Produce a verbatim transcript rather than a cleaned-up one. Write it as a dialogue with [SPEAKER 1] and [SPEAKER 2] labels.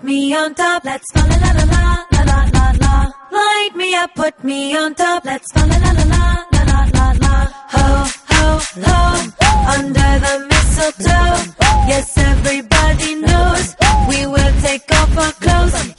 [SPEAKER 1] me on top. Let's fa la la la la la la la la. Light me up, put me on top. Let's fa la la la la la la la la. Ho ho ho, under the mistletoe. Yes, everybody knows we will take off our clothes.